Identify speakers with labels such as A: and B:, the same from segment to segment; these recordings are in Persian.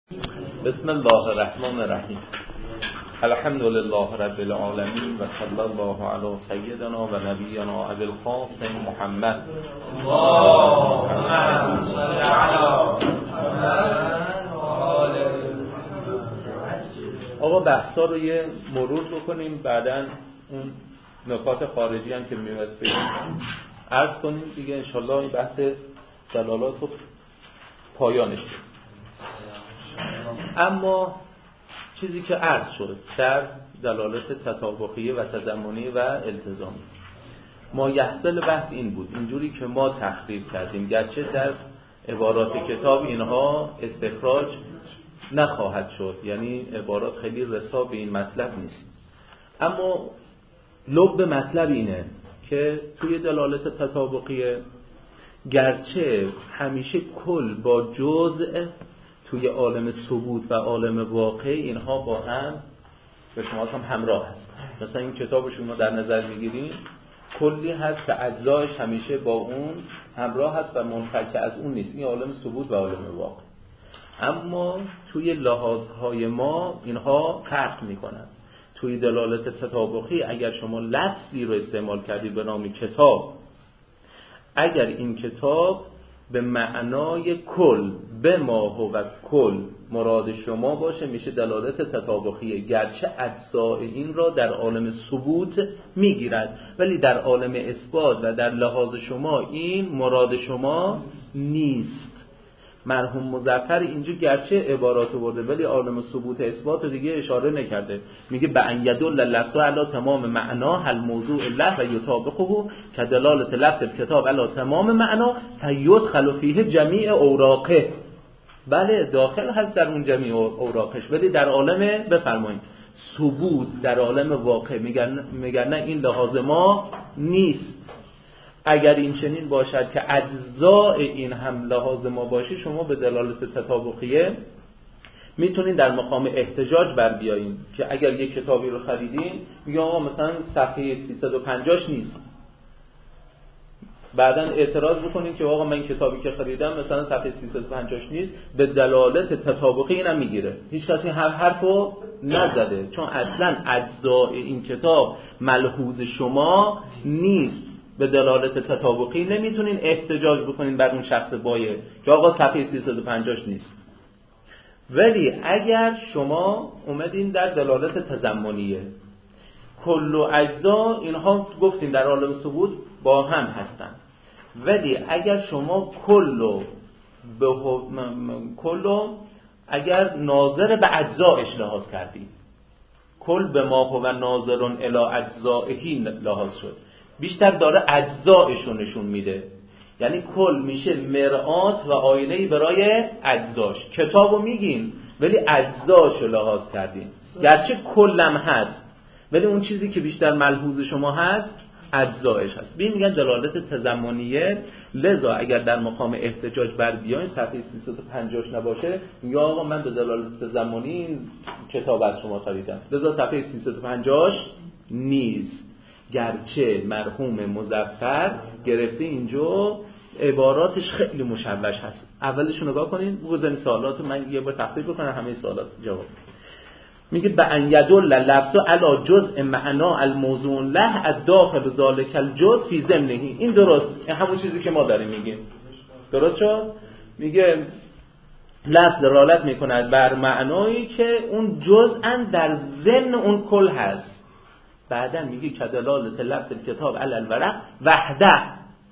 A: بسم الله الرحمن الرحیم. الحمد لله رب العالمین و صلی الله علی سیدنا و نبینا ابی القاسم محمد. اللهم صل علی محمد و آل آقا بحثا رو یه مرور بکنیم، بعدن اون نکات خارجی هم که می‌واسه بگیم عرض کنیم دیگه، انشالله این بحث دلالات رو پایانش بدیم. اما چیزی که عرض شد در دلالت تطابقیه و تضمنی و التزامی، ما یحصل بحث این بود، اینجوری که ما تحقیر کردیم، گرچه در عبارات کتاب اینها استخراج نخواهد شد، یعنی عبارات خیلی رسا به این مطلب نیست، اما لب مطلب اینه که توی دلالت تطابقیه گرچه همیشه کل با جزء توی عالم ثبوت و عالم واقع اینها با هم به شما هم همراه هست. مثلا این کتاب شما در نظر میگیرین کلی هست که اجزایش همیشه با اون همراه هست و منفک از اون نیست، این عالم ثبوت و عالم واقع. اما توی لحاظهای ما اینها فرق میکنن. توی دلالت تطابقی اگر شما لفظی رو استعمال کردید به نام کتاب، اگر این کتاب به معنای کل به ما و کل مراد شما باشه میشه دلالت تطابقیه، گرچه اجزای این را در عالم ثبوت میگیرد ولی در عالم اثبات و در لحاظ شما این مراد شما نیست. مرحوم مظفر اینجا گرچه عبارات برده ولی عالم ثبوت اثبات دیگه اشاره نکرده، میگه بأن یدل لفظ علی تمام معنا الموضوع له و یطابقه کدلالت لفظ الکتاب علی تمام معنا فیدخل فیه جمیع اوراقه. بله داخل هست در اون جمیع اوراقش، ولی در عالم بفرمایید ثبوت در عالم واقع میگن نه این لحاظ ما نیست. اگر این چنین باشد که اجزای این هم لحاظ ما باشه، شما به دلالت تطابقیه میتونین در مقام احتجاج بر بیایین که اگر یک کتابی رو خریدین میگه آقا مثلا صفحه 350 نیست، بعدن اعتراض بکنین که آقا من کتابی که خریدم مثلا صفحه 350 نیست، به دلالت تطابقی اینم میگیره. هیچ کسی هر حرفو نزده چون اصلا اجزای این کتاب ملحوظ شما نیست. به دلالت تطابقی نمیتونین احتجاج بکنین بر اون شخص بایع که آقا صفحه 350 نیست. ولی اگر شما اومدین در دلالت تضمنیه، کل و اجزا اینها گفتین در عالم ثبوت با هم هستن، ولی اگر شما کل اگر ناظر به اجزایش لحاظ کردید، کل به ما هو ناظر الی اجزائه لحاظ شد، بیشتر داره اجزایشو نشون میده، یعنی کل میشه مرآت و آینه‌ای برای اجزاش. کتابو میگین ولی اجزاشو لحاظ کردین، گرچه کلم هست ولی اون چیزی که بیشتر ملحوظ شما هست اجزایش هست. ببین میگن دلالت تضمنیه، لذا اگر در مقام احتجاج بر بیاین صفحه 350 نباشه یا آقا من به دلالت تضمنی این کتاب از شما خریدم لذا صفحه 350 نیست. گرچه مرحوم مظفر گرفته اینجا عباراتش خیلی مشوش هست. اولش نگاه کنین، بگذارین سوالات من یه بار تفصیل بکنم همه سوالات جواب. میگه بأن یدل لفظ علی جزء معنا الموضوع له الداخل ذلک الجزء فی ضمنه. این درست، همون چیزی که ما داریم میگیم. درست شد؟ میگه لفظ دلالت میکند بر معنایی که اون جزءا در ضمن اون کل هست. بعدا میگه کدلالت لفظ الکتاب علی الورق وحده،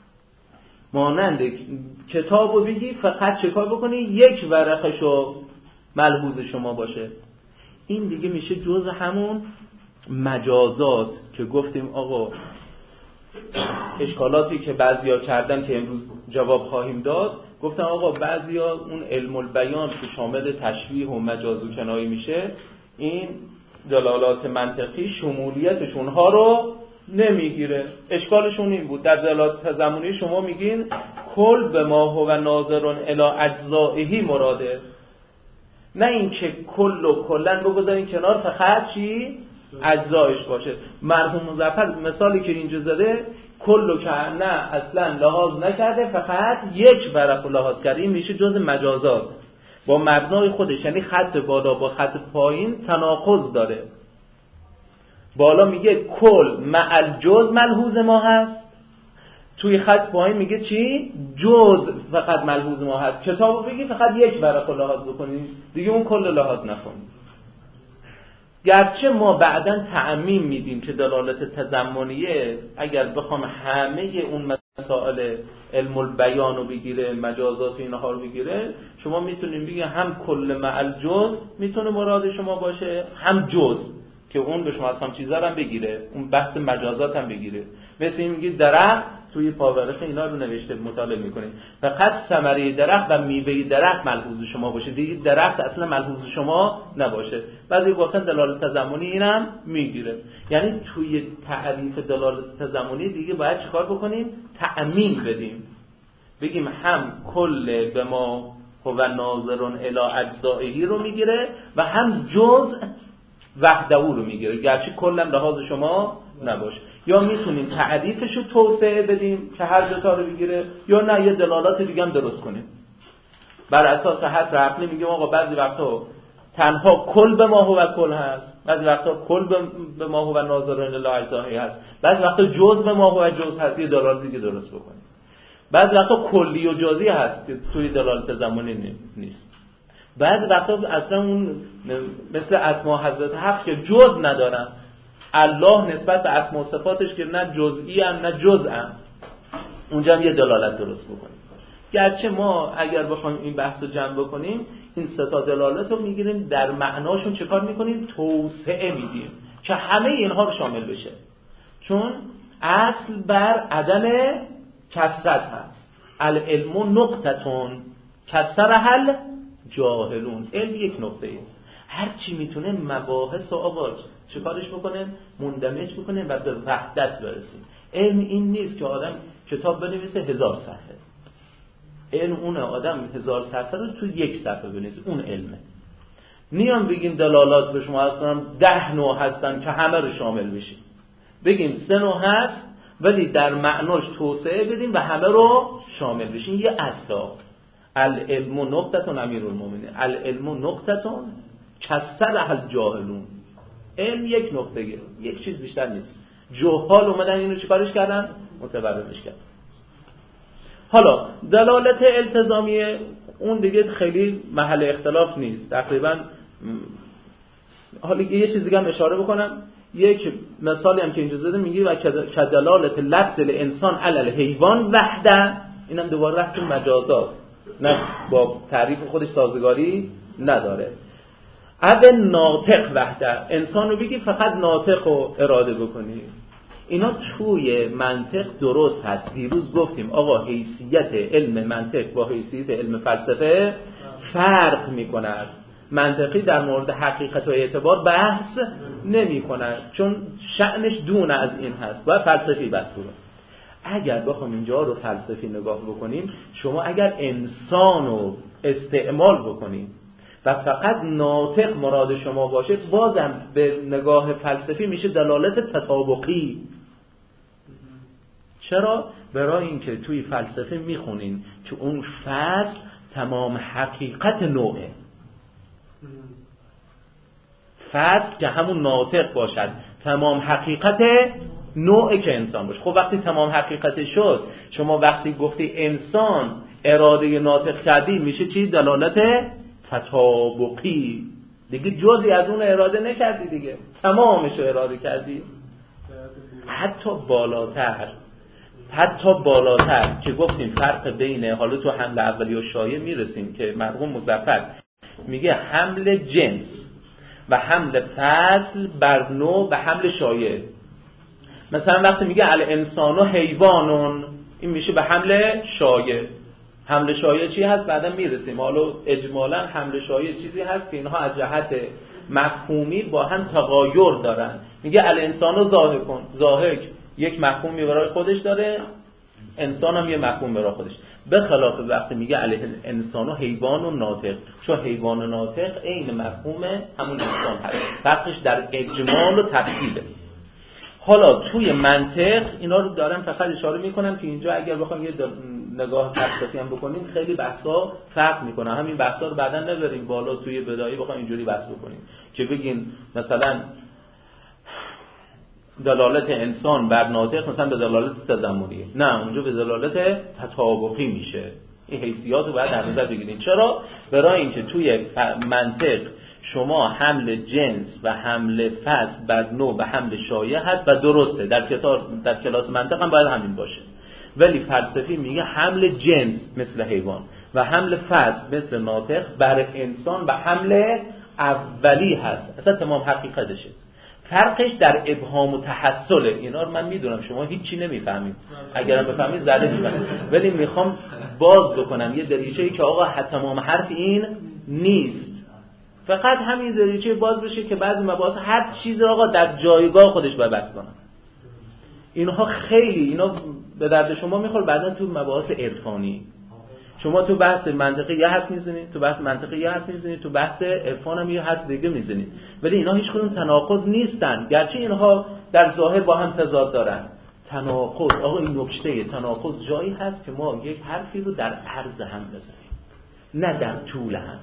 A: مانند کتابو بگی فقط چه کار بکنی یک ورقشو ملحوظ شما باشه. این دیگه میشه جزء همون مجازات که گفتیم آقا اشکالاتی که بعضیا کردن که امروز جواب خواهیم داد. گفتن آقا بعضیا اون علم البیان که شامل تشبیه و مجاز و کنایه میشه، این دلالات منطقی شمولیتش اونها رو نمیگیره. اشکالشون این بود در دلالات تضمنی شما میگین کل به ما هو ناظر الی اجزائه مراده، نه این که کل و کلن بگذارین کنار فقط چی اجزایش باشه. مرحوم مظفر مثالی که اینجا زده کلو که نه اصلا لحاظ نکرده، فقط یک ورق لحاظ کرده، این میشه جز مجازات. با مبنای خودش، یعنی خط بالا با خط پایین تناقض داره. بالا میگه کل مع الجز ملحوظ ما هست، توی خط پایین میگه چی؟ جز فقط ملحوظ ما هست. کتابو بگی فقط یک ورقه لحاظ بکنی، دیگه اون کل لحاظ نکنی. گرچه ما بعداً تعمیم میدیم که دلالت تضمنیه اگر بخوام همه اون مسائل علم البیان رو بگیره، مجازات و اینها رو بگیره، شما میتونیم بگید هم کل مع الجز میتونه مراد شما باشه، هم جز که اون به شما هم چیزا هم بگیره، اون بحث مجازات هم بگیره. مثل این میگید درخت توی پاورق اینا رو نوشته مطالعه میکنید فقط ثمره درخت و میوه درخت ملحوظ شما باشه، دیگه درخت اصلا ملحوظ شما نباشه. بعضی گفتن دلالت تضمنی اینم میگیره. یعنی توی تعریف دلالت تضمنی دیگه باید چیکار بکنیم؟ تعمیم بدیم، بگیم هم کل به ما هو ناظرون الی اجزائه رو میگیره و هم جزء وحده رو میگیره، گرچه کلم لحاظ شما نباشه. یا میتونیم تعریفش رو توسعه بدیم که هر دو تا رو بگیره، یا نه یه دلالات دیگه هم درست کنیم بر اساس حصر عقلی. میگیم آقا بعضی وقتا تنها کل به ما هو کل هست، بعضی وقتا کل به ما هو ناظرون الی اجزائه هست، بعضی وقتا جزء به ما هو جزء هست، یه دلالت دیگه درست بکنیم. بعضی وقتا کلی و جزئی هست که توی دلالت زمانی نیست. بعضی وقتا اصلا اون مثل اسما حضرت حق که جز ندارن، الله نسبت به اسما و صفاتش که نه جزئی هم نه جزء هم، اونجا هم یه دلالت درست بکنیم. گرچه ما اگر بخوایم این بحث رو جمع بکنیم این سه تا دلالت رو میگیریم در معناشون چیکار میکنیم؟ توسعه میدیم که همه اینها رو شامل بشه، چون اصل بر عدم کثرت هست. العلم نقطتون کثرها الجاهلون. علم یک نقطه ای، هر چی میتونه مباحث و آواز چیکارش بکنه؟ مندمج بکنه و به وحدت برسیم. علم این نیست که آدم کتاب بنویسه 1000 صفحه. علم اونه آدم 1000 صفحه رو تو یک صفحه بنویسه، اون علمه. نیام بگیم دلالات به شما هست کنم 10 نوع هستن که همه رو شامل بشیم، بگیم 3 نوع هست ولی در معناش توسعه بدیم و همه رو شامل بشیم. یه اصلا العلم نقطتون امیرالمومنین، العلم نقطتون کثرها الجاهلون. علم یک نقطه، یک چیز بیشتر نیست. جهال اومدن اینو چیکارش کردن؟ متورمش کردن. حالا دلالت التزامیه اون دیگه خیلی محل اختلاف نیست تقریبا. حالا یه چیز دیگه هم اشاره بکنم، یک مثالی هم که اینجا زده میگه و کدلالت لفظ الانسان علی الحیوان وحده، اینم دوباره رفت مجازات، نه با تعریف خودش سازگاری نداره. او ناطق وحده، انسان رو بگی فقط ناطق رو اراده بکنی. اینا توی منطق درست هست. دیروز گفتیم آقا حیثیت علم منطق با حیثیت علم فلسفه فرق می‌کند. منطقی در مورد حقیقت و اعتبار بحث نمی‌کند چون شأنش دون از این هست، باید فلسفی بس کنه. اگر بخوام اینجا رو فلسفی نگاه بکنیم، شما اگر انسان رو استعمال بکنیم و فقط ناطق مراد شما باشه، بازم به نگاه فلسفی میشه دلالت تطابقی. چرا؟ برای اینکه توی فلسفه میخونین که اون فصل تمام حقیقت نوعه، فصل که همون ناطق باشد تمام حقیقت نوعه که انسان باشه. خب وقتی تمام حقیقت شد، شما وقتی گفتی انسان اراده ناطق کردی، میشه چی؟ دلالت تطابقی. دیگه جزئی از اون اراده نکردی، دیگه تمامش رو اراده کردی. حتی بالاتر که گفتیم فرق بین، حالا تو حمل اولی و شایع میرسیم که مرحوم مظفر میگه حمل جنس و حمل فصل بر نوع و حمل شایع. مثلا وقتی میگه الانسان و حیوانون، این میشه به حمل شایع. حمل شایع چی هست؟ بعدا میرسیم. حالا اجمالا حمل شایع چیزی هست که اینها از جهت مفهومی با هم تغایر دارن. میگه الانسان و ضاحکون، ضاحک یک مفهومی برای خودش داره، انسان هم یه مفهوم برای خودش. به خلاف وقتی میگه الانسان و حیوان و ناطق، چون حیوان و ناطق عین مفهوم همون انسان هست، فرقش در اجمال و تفصیله. حالا توی منطق اینا رو دارم فقط اشاره میکنم که اینجا اگر بخوام یه نگاه فلسفی هم بکنیم خیلی بحثا فرق میکنه. همین بحثا رو بعداً نبریم بالا توی بدایه بخوایم اینجوری بحث بکنیم که بگین مثلا دلالت انسان بر ناطق مثلا به دلالت تضمنیه، نه اونجا به دلالت تطابقی میشه. این حیثیات رو باید در نظر بگیرید. چرا؟ برای اینکه توی منطق شما حمل جنس و حمل فصل بر نوع و حمل شایع هست و درسته، در کلاس منطق هم باید همین باشه. ولی فلسفی میگه حمل جنس مثل حیوان و حمل فصل مثل ناطق بر انسان و حمل اولی هست. اصلا تمام حقیقتشه. فرقش در ابهام و تحصله. اینا رو من میدونم شما هیچی نمیفهمید، اگرم بفهمید زده میفهمید، ولی میخوام باز بکنم یه دریچه‌ای که آقا تمام حرف این نیست، فقط همین دریچه باز بشه که بعضی مباحث هر چیز آقا در جایگاه خودش باید بس کنم. اینها خیلی اینا به درد شما میخوره بعدا تو مباحث عرفانی. شما تو بحث منطقی یه حرف میزنید، تو بحث منطقی یه حرف میزنید، تو بحث عرفان هم یه حرف دیگه میزنید، ولی اینا هیچ کدوم تناقض نیستن، گرچه اینها در ظاهر با هم تضاد دارن. تناقض آقا این نکته تناقض جایی هست که ما یک حرفی رو در عرض هم بزنیم نه در طول هم.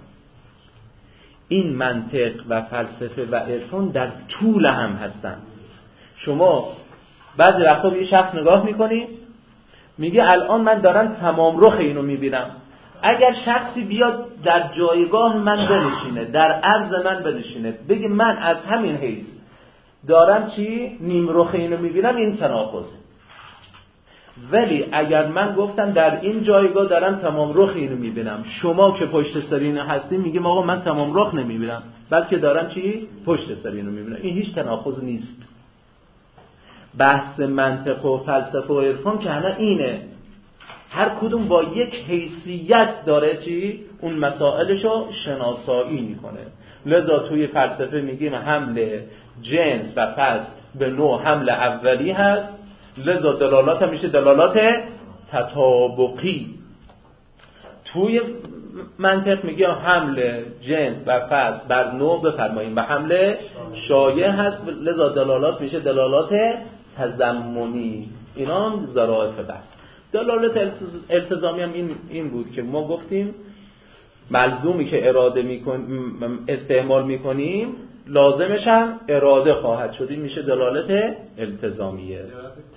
A: این منطق و فلسفه و عرفان در طول هم هستن. شما بعضی وقتا به یه شخص نگاه میکنی میگه الان من دارم تمام رخ اینو میبینم. اگر شخصی بیاد در جایگاه من بنشینه، در عرض من بنشینه، بگه من از همین حیث دارم چی؟ نیم رخ اینو میبینم، این تناقضه. ولی اگر من گفتم در این جایگاه دارم تمام رخ اینو میبینم، شما که پشت سر اینو هستین میگیم آقا من تمام رخ نمیبینم بلکه دارم چی؟ پشت سر اینو میبینم. این هیچ تناقض نیست. بحث منطق و فلسفه و عرفان که همه اینه، هر کدوم با یک حیثیت داره چی؟ اون مسائلشو شناسایی میکنه. لذا توی فلسفه میگیم حمل جنس و فصل به نوع حمل اولی هست، لذا دلالات هم میشه دلالات تطابقی. توی منطق میگه حمل جنس و فصل بر نوع بفرماییم و حمل شایع هست، لذا دلالات میشه دلالات تضمنی. اینا هم ظرافت بحث. دلالت التزامی هم این بود که ما گفتیم ملزومی که اراده استعمال میکنیم لازمش هم اراده خواهد شد. این میشه دلالت التزامیه.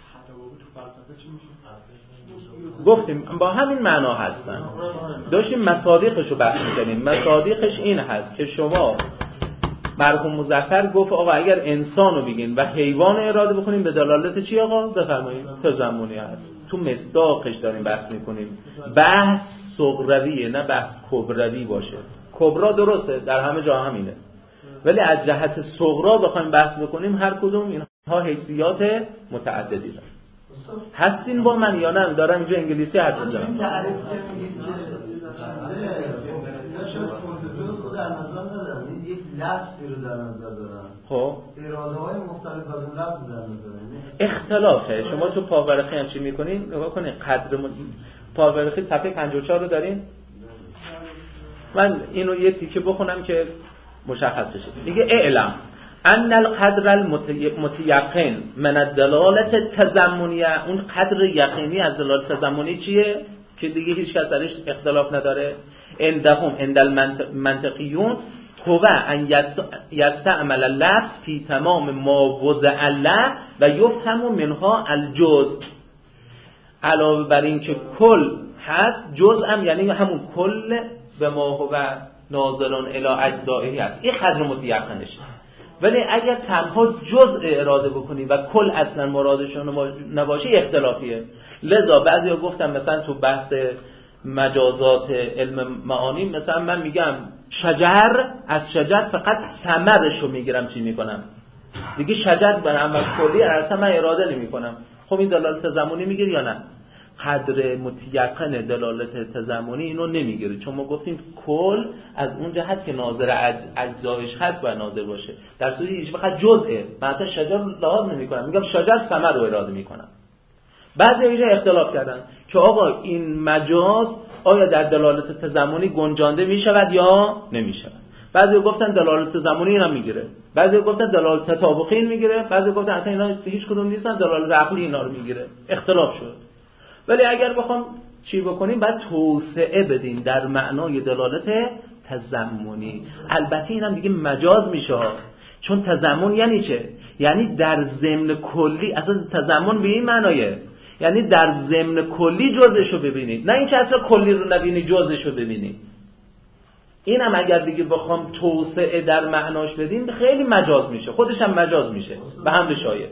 A: گفتیم با همین معنا هستن. داشتیم مصادیقش رو بحث میکنیم. مصادیقش این هست که شما مرحوم مظفر گفت آقا اگر انسان رو بگین و حیوان اراده بکنیم به دلالت چی آقا؟ بفرمایید تضمنی هست. تو مصداقش داریم بحث میکنیم. بحث صغرویه نه بحث کبروی باشه. کبرا درسته در همه جا همینه، ولی از جهت صغرا بخوایم بحث بکنیم هر کدوم اینها حیثیات متعددی دارن. هستین با من یا نه؟ دارم اینجا انگلیسی حرف میزنم.
B: در نظر ندارم، یک لفظی رو در نظر دارم.
A: خب
B: اراده های مختلف از اون لفظ در نظر دارم.
A: اختلافه. شما تو پاورقی هم چی میکنین؟ نگاه کنین قدر پاورقی صفحه 54 رو دارین؟ من اینو یه تیکه بخونم که مشخص بشه. میگه اعلم ان القدر المتيقن من الدلالت التضمنیه. اون قدر یقینی از دلالت تضمنی چیه که دیگه هیچ کس درش اختلاف نداره؟ عندهم عند المنطقیون هو ان یستعمل اللفظ فی تمام ما وضع له و یفهم منها الجزء. علاوه بر این که کل هست، جزء هم یعنی همون کل به ما هو ناظران الی اجزائه هست. این قدر متیقنشه. ولی اگر تنها جزء اراده بکنی و کل اصلا مرادشون نباشه اختلافیه. لذا بعضیا گفتم مثلا تو بحث مجازات علم معانی مثلا من میگم شجر، از شجر فقط ثمرش رو میگیرم چی میکنم دیگه شجر برام کلی اصلا من اراده نمی کنم. خب این دلالت تضمنی میگیره یا نه؟ قدر متیقن دلالت تضمنی اینو نمیگیره، چون ما گفتیم کل از اون جهت که ناظر اجزایش هست باید ناظر باشه، در صورتی هیچ وقت جزئه. مثلا شجر لحاظ نمیکنم، میگم شجر ثمر رو اراده میکنم. بعضی اینجا اختلاف کردن که آقا این مجاز آیا در دلالت تضمنی گنجانده میشود یا نمیشود. بعضی گفتن دلالت تضمنی اینا میگیره، بعضی گفتن دلالت تطابقی این میگیره، بعضی گفتن اصلا اینا هیچ کدوم نیستن، دلالت عقلی اینا رو میگیره. اختلاف شد. ولی اگر بخوام چی بکنیم؟ باید توسعه بدیم در معنای دلالت تضمنی. البته اینم دیگه مجاز میشه، چون تضمن یعنی چه؟ یعنی در ضمن کلی. اصلا تضمن به این معنایه، یعنی در ضمن کلی جزءشو ببینید، نه اینکه اصلا کلی رو نبینی جزءشو ببینی. اینم اگر دیگه بخوام توسعه در معناش بدیم خیلی مجاز میشه، خودش هم مجاز میشه به حمل شایع.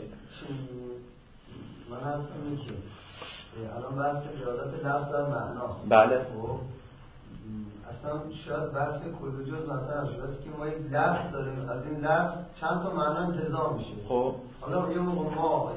B: من هستم میشه الان بحث دلالت لفظ در معناست.
A: بله.
B: اصلا شاید بحث کل جز مثلا شده که ما یک لفظ داریم، از این لفظ چند تا معنا انتزاع میشه.
A: خب
B: حالا یه موقع ما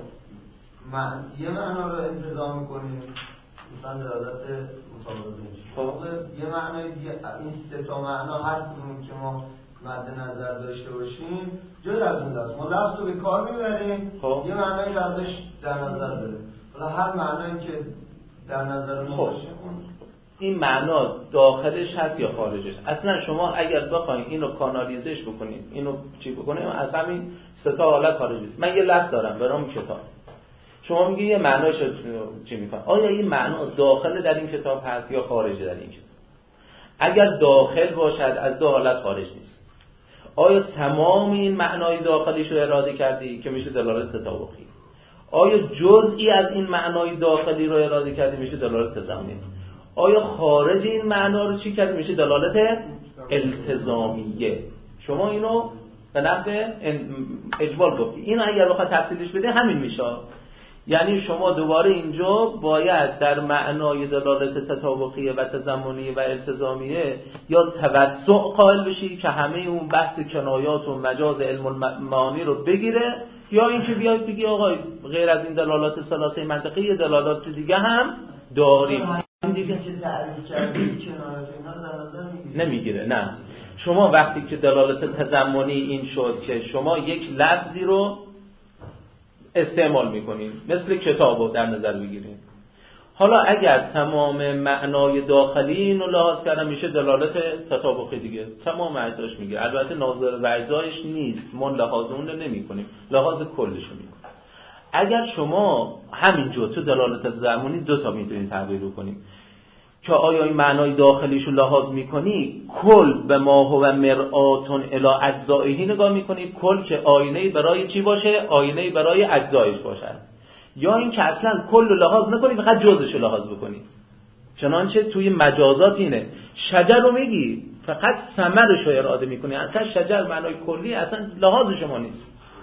B: یه معنا رو انتزاع میکنیم، مثلا دلالت مطابقه میشه. خب یه معنای دیگه، این سه تا معنا هر کدوم که ما مد نظر داشته باشیم جز از اون لفظ، ما لفظ رو به کار میبریم، یه معنایی رو ازش در نظر داریم. حالا هر معنایی که در نظر ما باشه
A: این معنا داخلش هست یا خارجش. اصلا شما اگر بخواید اینو کانالیزش بکنید، اینو چی بکنید، از همین سه تا حالت خارج نیست. من یه لفظ دارم به نام کتاب، شما میگی یه معناش چی میکنه؟ آیا این معنا داخل در این کتاب هست یا خارج در این کتاب؟ اگر داخل باشد از دو حالت خارج نیست. آیا تمام این معنای داخلیش رو اراده کردی که میشه دلالت تطابقی؟ آیا جزئی از این معنای داخلی رو اراده کردی میشه دلالت تضمنی؟ آیا خارج این معنا رو چی کردی میشه دلالت التزامیه؟ شما اینو به نحو اجمال گفتی. اینو اگر بخواد تفصیلش بده همین میشه. یعنی شما دوباره اینجا باید در معنای دلالت تطابقی و تضمنی و التزامیه یا توسع قائل بشی که همه اون بحث کنایات و مجاز علم المعانی رو بگیره، یا اینکه بیاید بگی آقا غیر از این دلالات ثلاثه منطقی یه دلالات دیگه هم داریم. این دیگه
B: که تعریف کردی کنایات اینا رو در نظر
A: نمیگیره. نه، شما وقتی که دلالت تضمنی این شد که شما یک لفظی رو استعمال میکنین، مثل کتابو در نظر بگیرین. حالا اگر تمام معنای داخلی اینو لحاظ کردن میشه دلالت تطابقی دیگه، تمام اجزاش میگیره. البته ناظر به اجزایش نیست، ما لحاظ اون رو نمی کنیم، لحاظ کلش رو میکنیم. اگر شما همینجا تو دلالت تضمنی دو تا میتونید تعبیر بکنید که آیا این معنای داخلیش رو لحاظ میکنی، کل به ما هو مرآتون الی اجزائه نگاه میکنی، کل که آینه برای چی باشه؟ آینه برای اجزایش باشد، یا این که اصلا کل رو لحاظ نکنی فقط جزش رو لحاظ بکنی. چنانچه توی مجازات اینه، شجر رو میگی فقط ثمرش رو اراده میکنی، اصلا شجر معنای کلی اصلا لحاظ شما نیست.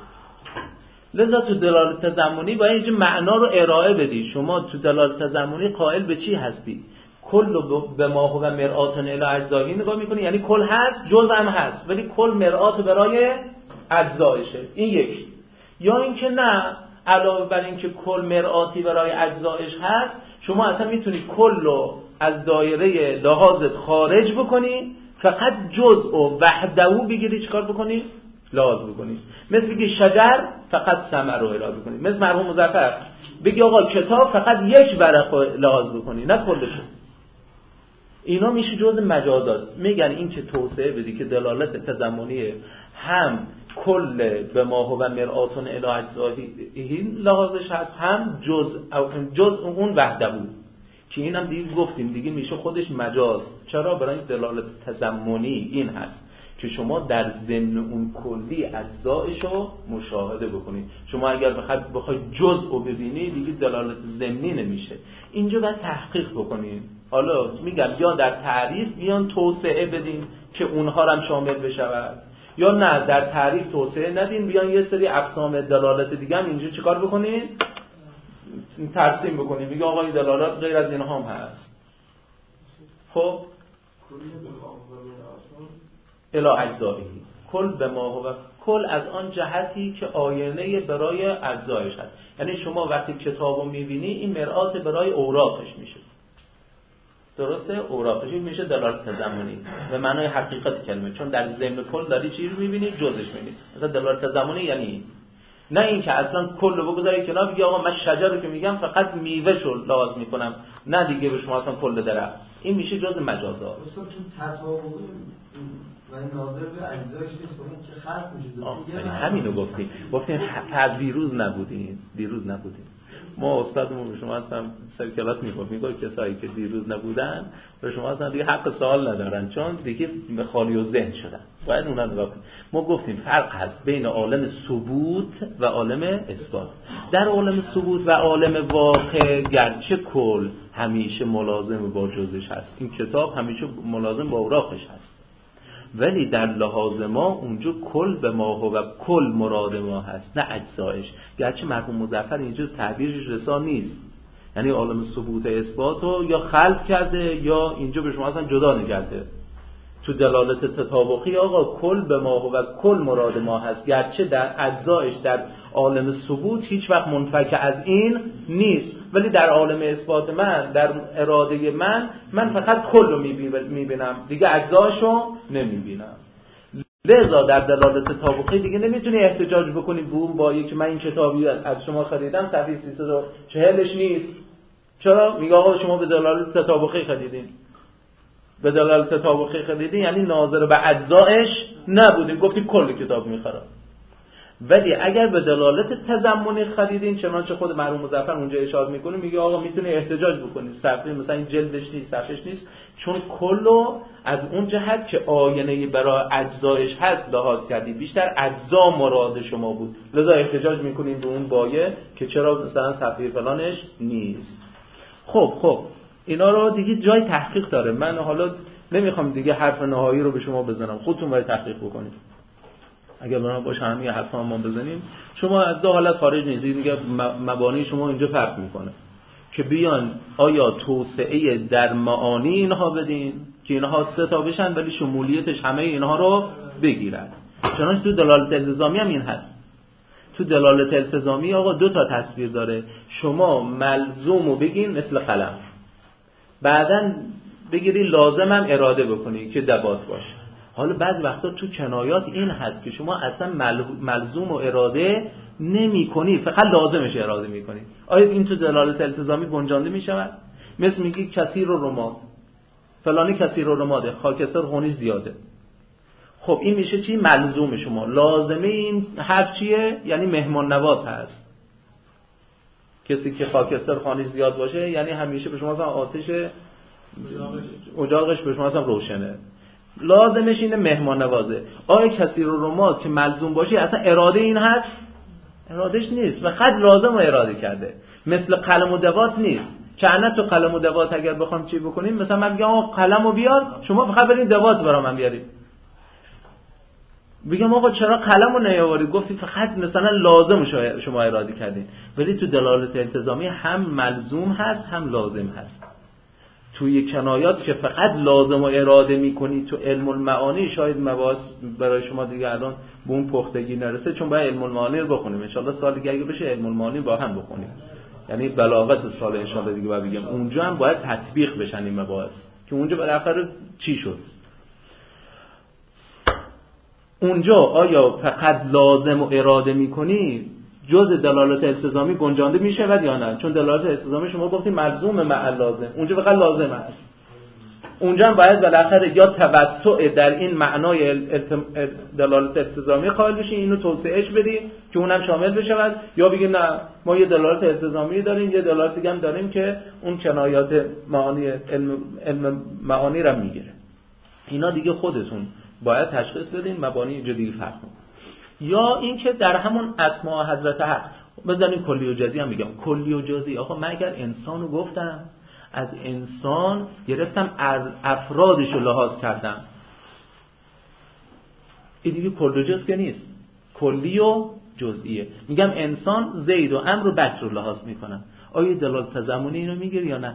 A: لذا تو دلالت تضمنی باید اینجا معنا رو ارائه بدی. شما تو دلالت تضمنی قائل به چی هستی؟ کل به ما هو مرآتون الی اجزائه نگاه میکنی، یعنی کل هست جزء هم هست، ولی کل مرآت برای اجزایشه. این یک. یا اینکه نه، علاوه بر این که کل مرآتی برای اجزایش هست، شما اصلا میتونی کل رو از دایره لحاظت خارج بکنی، فقط جزء و وحده بگیری چیکار بکنی؟ لحاظ بکنی. مثل که شجر فقط ثمر رو لحاظ بکنی. مثل مرحوم مظفر بگی آقا کتاب فقط یک ورق لحاظ بکنی، نه کلشو. اینا میشه جزء مجازات. میگن این که توسعه بدی که دلالت تضمنی هم کل به ما هو مرآتون الی اجزائه لحاظش هست، هم جزء اون وحده بود که اینم دیگه گفتیم دیگه میشه خودش مجاز. چرا؟ برای دلالت تضمنی این هست که شما در ضمن اون کلی اجزایشو مشاهده بکنید. شما اگر بخواید جزء رو ببینید دیگه دلالت ضمنی نمیشه. اینجا باید تحقیق بکنید. حالا میگم یا در تعریف بیان توسعه بدین که اونها رو هم شامل بشود، یا نه در تعریف توسعه ندین، بیان یه سری اقسام دلالت دیگه هم اینجا چیکار بکنین؟ ترسیم بکنین. میگه آقا این دلالات غیر از اینها هم هست. خب الی اجزائه، کل به ما هو، کل از آن جهتی که آینه برای اجزایش هست. یعنی شما وقتی کتابو میبینی این مرآت برای اوراقش میشه. درسته؟ اوراقش میشه دلالت تضمنی به معنای حقیقت کلمه، چون در ضمن کل داری چی رو میبینی؟ جزش میبینی. مثلا دلالت تضمنی یعنی نه این که اصلا کل رو بگذاری کنار بگی آقا من شجر رو که میگم فقط میوهشو لحاظ میکنم، نه دیگه به شما اصلا کل درخت. این میشه جزء مجازات.
B: مثلا تو تطابقی و ناظر به اجزایش نیست، اون که خلق میشه.
A: همینو گفتیم. دیروز نبودین. ما استادمون به شما هستم سر کلاس میگه کسایی که دیروز نبودن به شما هستن دیگه حق سوال ندارن، چون دیگه به خالی و ذهن شدن، باید اونا رو بکنیم. ما گفتیم فرق هست بین عالم ثبوت و عالم اثبات. در عالم ثبوت و عالم واقع گرچه کل همیشه ملازم با جزش هست، این کتاب همیشه ملازم با اوراقش هست، ولی در لحاظ ما اونجا کل به ما و کل مراد ما هست، نه اجزایش. گرچه مرحوم مظفر اینجا تعبیرش رسا نیست، یعنی عالم ثبوت اثبات رو یا خلق کرده یا اینجا به شما اصلا جدا نکرده. تو دلالت تطابقی آقا کل به ما و کل مراد ما هست، گرچه در اجزایش در عالم ثبوت هیچ وقت منفک از این نیست، ولی در عالم اثبات من، در اراده من فقط کل رو میبینم، دیگه اجزاشو نمیبینم. لذا در دلالت تطابقی دیگه نمیتونی احتجاج بکنی بوم با که من این کتابی از شما خریدم صفحه 340ش نیست. چرا؟ میگه آقا شما به دلالت تطابقی خریدین. به دلالت تطابقی خریدین یعنی ناظر به اجزایش نبودین، گفتی کل کتاب میخرم. ولی اگر به دلالت تضمنی خریدین، چنانچه خود مرحوم مظفر اونجا اشاره میکنه، میگه آقا میتونی احتجاج بکنی صفحه مثلا این جلدش نیست، صفحش نیست، چون کلو از اون جهت که آینه برای اجزایش هست لحاظ کردی، بیشتر اجزا مراد شما بود، لذا احتجاج میکنین به اون بایه که چرا مثلا صفحه فلانش نیست. خب اینا رو دیگه جای تحقیق داره. من حالا نمیخوام دیگه حرف نهایی رو به شما بزنم، خودتون باید تحقیق بکنید. اگر بنا باشه همین حرفا ما بزنیم، شما از دو حالت خارج نیستید دیگه. مبانی شما اینجا فرق میکنه که بیان آیا توسعه در معانی اینها بدین که اینها 3 تا بشن ولی شمولیتش همه اینها رو بگیرن. چنانچه تو دلالت التزامی هم این هست. تو دلالت التزامی آقا 2 تا تصویر داره. شما ملزومو بگین مثل قلم، بعدن بگیری لازمم اراده بکنی که دبات باشه. حالا بعضی وقتا تو کنایات این هست که شما اصلا ملزوم و اراده نمی کنی، فقط لازمش اراده می کنی. آیا این تو دلالت التزامی گنجانده می شود؟ مثل میگی کثیر و رماد، فلانی کثیر و رماده، خاکستر خونی زیاده. خب این میشه چی؟ ملزوم شما. لازمه این حرف چیه؟ یعنی مهمان نواز هست. کسی که خاکستر خانی زیاد باشه یعنی همیشه به شما اصلا آتش اجاقش به شما اصلا روشنه. لازمش اینه مهمان نوازه. آیا کثیر و رماد که ملزوم باشه اصلا اراده این هست؟ ارادهش نیست، فقط لازم رو اراده کرده. مثل قلم و دوات نیست که انا تو قلم و دوات اگر بخوام چی بکنیم، مثلا من بگم آقا قلم رو بیار، شما فقط برید دوات برام من بیارید. بگم آقا چرا قلم رو نیاوری؟ گفتی فقط مثلا لازم شما اراده کردین. ولی تو دلالت التزامی هم ملزوم هست هم لازم هست. توی کنایات که فقط لازم و اراده میکنی، تو علم المعانی شاید مباحث برای شما دیگه الان به اون پختگی نرسه، چون باید علم المعانی رو بخونیم ان شاءالله. سال دیگه اگه بشه علم المعانی با هم بخونیم، یعنی بلاغت سال ان شاءالله دیگه. باید بگم اونجا هم باید تطبیق بشن این مباحث، که اونجا بالاخره چی شد. اونجا آیا فقط لازم و اراده میکنی جز دلالت التزامی گنجانده میشه و یا نه؟ چون دلالت التزامی شما گفتیم ملزوم مع لازم، اونجا فقط لازم است. اونجا هم باید بالاخره یا توسع در این معنای دلالت التزامی قائل بشین، اینو توسعهش بدیم که اونم شامل بشه، یا بگیم نه ما یه دلالت التزامی داریم، یه دلالت دیگه هم داریم که اون کنایات معانی علم معانی رو میگیره. اینا دیگه خودتون باید تشخیص بدین، مبانی جدی فرق کنه. یا اینکه در همون اسماء حضرت حق بزنین کلی و جزئی هم میگم. کلی و جزئی آقا من اگر انسانو گفتم، از انسان گرفتم افرادش رو لحاظ کردم، این دیگه کلی و جز که نیست، کلی و جزئیه. میگم انسان زید و عمرو و بکر رو لحاظ میکنم، آیا دلالت تضمنی اینو میگیره یا نه؟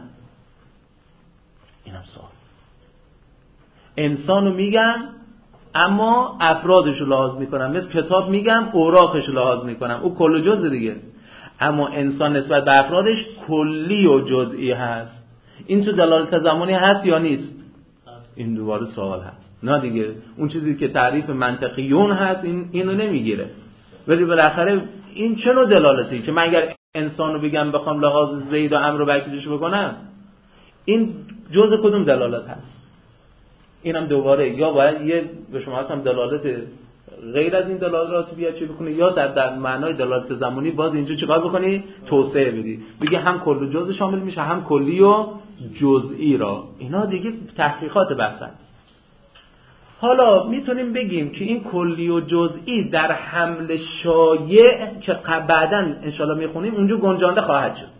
A: اینم سوال. انسانو میگم اما افرادش رو لحاظ میکنم، مثل کتاب میگم اوراقش رو لحاظ میکنم، او کل و جزء دیگه. اما انسان نسبت به افرادش کلی و جزئی هست. این تو دلالت تضمنی هست یا نیست؟ این دوباره سوال هست. نه دیگه اون چیزی که تعریف منطقیون هست اینو نمیگیره. ولی بالاخره این چه نوع دلالتی که من اگر انسانو بگم بخوام لحاظ زید و عمرو و بکرش بکنم، این جزء کدوم دلالت هست؟ اینم دوباره یا باید یه به شما هستم دلالت غیر از این دلالات بیا چی بکنی، یا در معنای دلالت زمانی باز اینجا چیکار بکنی؟ توسعه بدی، بگی هم کل و جزء شامل میشه، هم کلی و جزئی را. اینا دیگه تحقیقات بحث است. حالا میتونیم بگیم که این کلی و جزئی در حمل شایع که بعداً انشالله میخونیم اونجا گنجانده خواهد شد.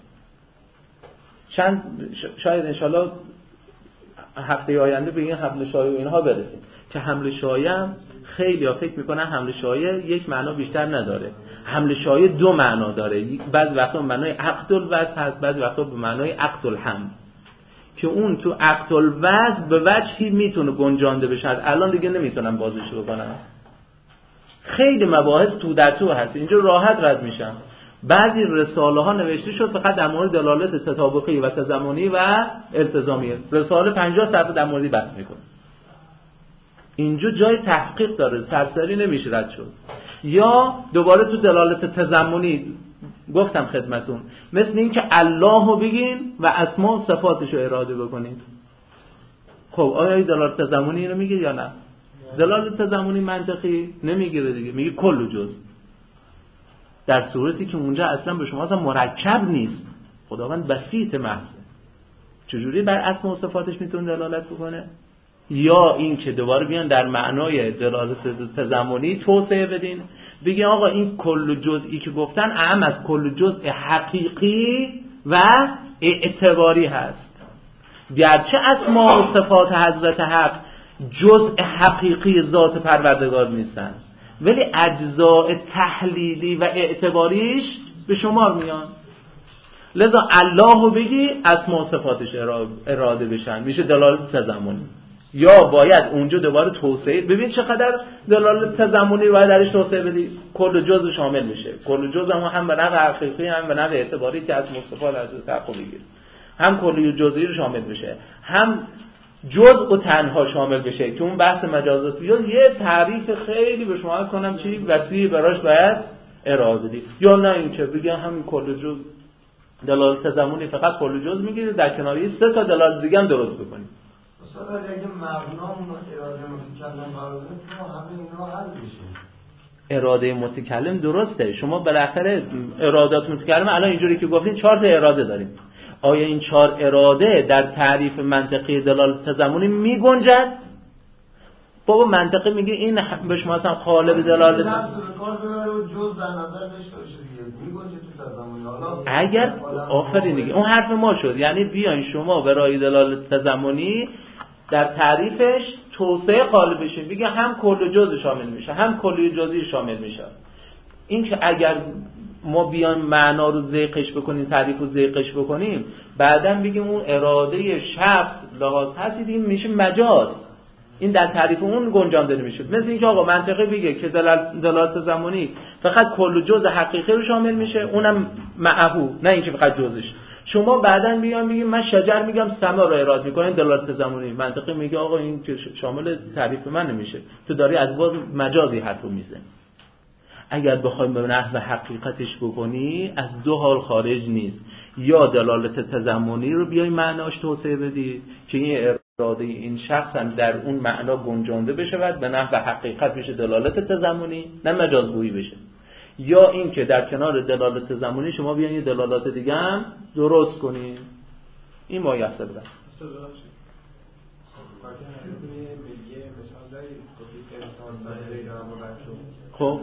A: شاید انشالله هفته آینده به این حمل شایع و اینها برسیم که حمل شایع خیلی ها فکر میکنن حمل شایع یک معنا بیشتر نداره. حمل شایع دو معنا داره، بعضی وقتا به معنای عقد الوضع هست، بعضی وقتا به معنای عقد الحمل، که اون تو عقد الوضع به وجهی میتونه گنجانده بشه. الان دیگه نمیتونم بازش بکنم، خیلی مباحث تو در تو هست، اینجا راحت رد میشم. بعضی رساله ها نوشته شد فقط در مورد دلالت تطابقی و تضمنی و التزامی، رساله 50 صفحه در موردی بحث میکنه. اینجا جای تحقیق داره، سرسری نمیشه رد شد. یا دوباره تو دلالت تضمنی گفتم خدمتون، مثل این که الله رو بگین و اسما و صفاتش رو اراده بکنین. خب آیا این دلالت تضمنی رو میگه یا نه؟ دلالت تضمنی منطقی نمیگیره دیگه، میگه کل و جز، در صورتی که اونجا اصلا به شما اصلا مرکب نیست، خداوند بسیط محضه، چجوری بر اسما و صفاتش میتونه دلالت بکنه؟ یا این که دوباره بیان در معنای دلالت تضمنی توسعه بدین، بگین آقا این کل و جزئی که گفتن اهم از کل و جزء حقیقی و اعتباری هست. گرچه اسما و صفات حضرت حق جزء حقیقی ذات پروردگار نیستن، ولی اجزاء تحلیلی و اعتباریش به شمار میان. لذا الله رو بگی اسما و صفاتش اراده بشن، میشه دلالت تضمنی. یا باید اونجا دوباره توسعه، ببین چقدر دلالت تضمنی باید درش توسعه بدی، کل جزء شامل میشه. کل جزء هم به نحو حقیقی هم به نحو اعتباری که از صفات از تحقق بگیر، هم کلی و جزئی رو شامل بشه، هم جزء و تنها شامل بشه که اون بحث مجازات بیاد. یه تعریف خیلی به شما از کنم چی وسیع براش باید ارائه بدید. یا نه اینکه بگم همین کل جزء دلالت تضمنی فقط کل جزء میگیره، در کناری 3 تا دلالت دیگه هم درست بکنید.
B: استاد اگه مبنامون اراده متکلم قرار بدیم تو همه اینا حل میشه.
A: اراده متکلم درسته، شما بالاخره ارادات متکلم الان اینجوری که گفتین 4 تا اراده داریم. آیا این 4 اراده در تعریف منطقی دلالت تضمنی میگنجد؟ بابا منطقی میگه این به شما اصلا قالب دلالت اگر آخرین دیگه اون حرف ما شد، یعنی بیاین شما برای دلالت تضمنی در تعریفش توسعه قالب بشین، بگه هم کل و جزء شامل میشه، هم کلی و جزئی شامل میشه. این که اگر ما بیان معنا رو ذیقش بکنیم، تعریف رو ذیقش بکنیم، بعداً بگیم اون اراده شخص لحاظ هستید، این میشه مجاز، این در تعریف اون گنجانده نمیشه. مثل اینکه آقا منطقی بگه که دلالت زمانی فقط کل و جزء حقیقی رو شامل میشه، اونم معهو، نه اینکه فقط جزش. شما بعداً بیان میگیم من شجر میگم سما رو اراده میکنین دلالت زمانی، منطقی میگه آقا این که شامل تعریف من نمیشه، تو داری از باز مجازی حرفو میزنی. اگر بخوایم به نحو حقیقتش بکنی از 2 حال خارج نیست، یا دلالت تضمنی رو بیای معناش توسعه بدی که این اراده این شخص هم در اون معنا گنجانده بشه و به نحو حقیقت بشه دلالت تضمنی، نه مجازگویی بشه. یا این که در کنار دلالت تضمنی شما بیان یه دلالات دیگه هم درست کنی. این مایسر است. خب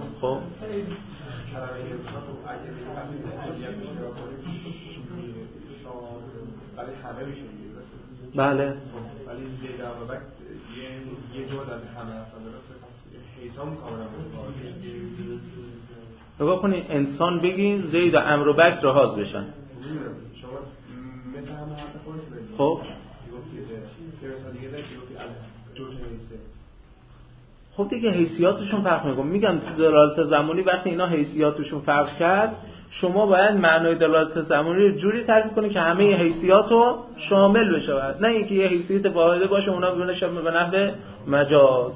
A: بله
C: ولی زید امروبک یه جور از همه اصلا درسته، حیثام کاملا
A: نگاه کنید انسان بگین زید و امروبک رهاز بشن.
C: شما مثل همه حرف خودت بگید.
A: خب خب دیگه حیثیاتشون فرق میکنه. میگم تو دلالت زمانی وقتی اینا حیثیاتشون فرق کرد، شما باید معنای دلالت زمانی رو جوری تعریف کنید که همه حیثیات رو شامل بشه، نه اینکه یه حیثیت واحده باشه اونا بشه به نحو مجاز.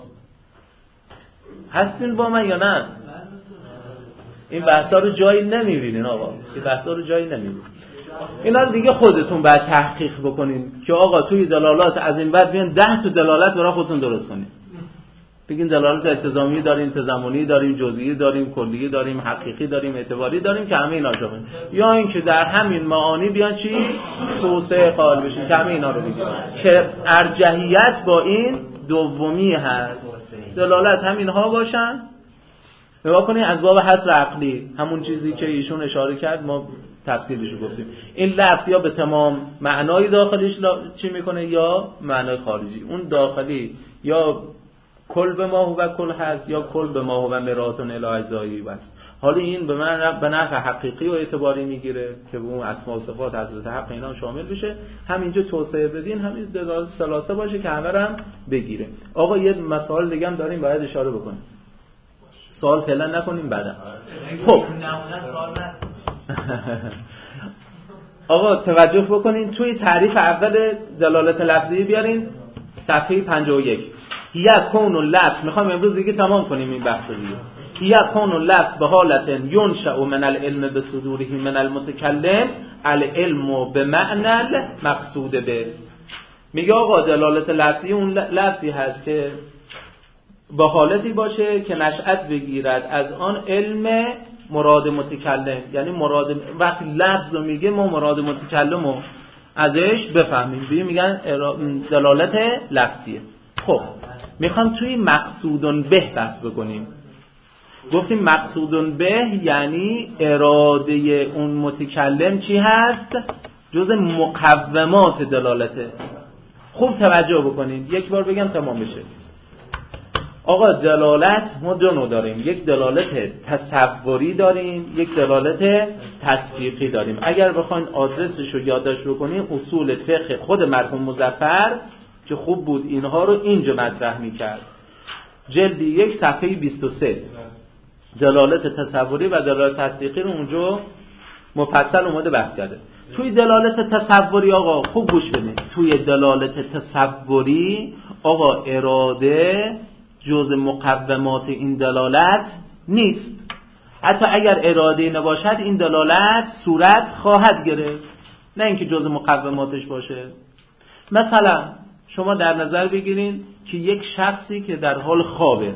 A: هستین با من یا نه؟ این بحثا رو جایی نمیبینین آقا، این بحثا رو جایی نمیبینین. اینا دیگه خودتون باید تحقیق بکنین که آقا توی دلالات از این بعد بیان 10 تا دلالت برای خودتون درست کنین. بگین دلالت التزامی داریم، تضمنی داریم، جزئی داریم، کلی داریم، حقیقی داریم، اعتباری داریم که همه اینا شامل. یا اینکه در همین معانی بیان چی توسعه قائل بشیم که همه اینا رو بگیم که ارجحیت با این دومی هست، دلالت همینها باشن. نگاه کنید از باب حصر عقلی، همون چیزی که ایشون اشاره کرد ما تفصیلش رو گفتیم. این لفظ یا به تمام معنای داخلیش چی میکنه یا معنای خارجی. اون داخلی یا کل به ما هو کل هست یا کل به ما هو مراتون الی اجزایی بس. حالا این به نحو حقیقی و اعتباری میگیره که به اون اسماء و صفات حضرت حق اینا شامل بشه. همینجا توسعه بدین، همین دلالت ثلاثه باشه که همه هم بگیره. آقا یه مسائل دیگه هم داریم باید اشاره بکنیم. سوال فعلا نکنیم بعدا. خب آقا توجه بکنین توی تعریف اول دلالت لفظی بیارین صفحه 51. یکون اللفظ، میخوام امروز دیگه تمام کنیم این بحث دیگه. یکون اللفظ به حالت ینشأ من العلم بصدوره من المتکلم العلم به معنی مقصود به. میگه آقا دلالت لفظی اون لفظی هست که با حالتی باشه که نشأت بگیرد از آن علم مراد متکلم. یعنی مراد وقتی لفظ رو میگه ما مراد متکلم رو ازش بفهمیم، میگن دلالت لفظیه. خب میخوام توی مقصودن به بحث بکنیم. گفتیم مقصودن به یعنی اراده اون متکلم چی هست؟ جز مقومات دلالته. خوب توجه بکنید، یک بار بگم تمام بشه. آقا دلالت ما دو نوع داریم، یک دلالت تصوری داریم، یک دلالت تصدیقی داریم. اگر بخواین آدرسش رو یادداشت بکنیم اصول فقه خود مرحوم مظفر که خوب بود اینها رو اینجا مطرح میکرد، جلد 1 صفحه 23 دلالت تصوری و دلالت تصدیقی رو اونجا مفصل اومده بحث کرده. توی دلالت تصوری آقا خوب گوش بدید، توی دلالت تصوری آقا اراده جز مقومات این دلالت نیست. حتی اگر اراده نباشد این دلالت صورت خواهد گرفت، نه اینکه جز مقوماتش باشه. مثلا شما در نظر بگیرین که یک شخصی که در حال خوابه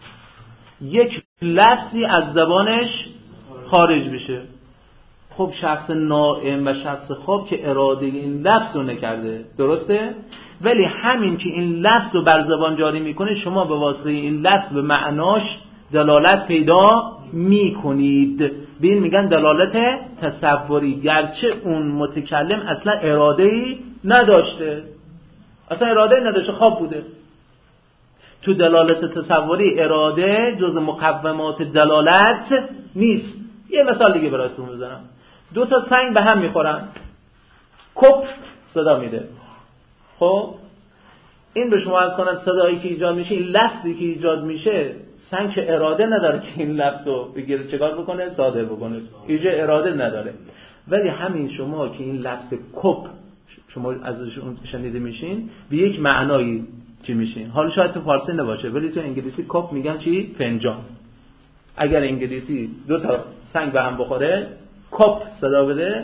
A: یک لفظی از زبانش خارج بشه، خب شخص نائم و شخص خواب که اراده این لفظ رو نکرده، درسته؟ ولی همین که این لفظ رو بر زبان جاری میکنه شما به واسطه این لفظ به معناش دلالت پیدا میکنید. به این میگن دلالت تصوری، گرچه اون متکلم اصلا اراده‌ای نداشته، اصلا اراده‌ای نداشته، خواب بوده. تو دلالت تصوری اراده جز مقومات دلالت نیست. یه مثال دیگه براتون بزنم. 2 تا سنگ به هم میخورن، کپ صدا میده. خب این به شما از کنم صدایی که ایجاد میشه، این لفظی که ایجاد میشه، سنگ که اراده نداره که این لفظ رو بگیره چکار بکنه، صادر بکنه، اینجا اراده نداره. ولی همین شما که این لفظ کپ شما ازش شنیده میشین به یک معنایی چی میشین. حالا شاید تو فارسی نباشه ولی تو انگلیسی کپ میگن چی؟ فنجان. اگر انگلیسی 2 تا سنگ به هم بخوره کپ صدا بده،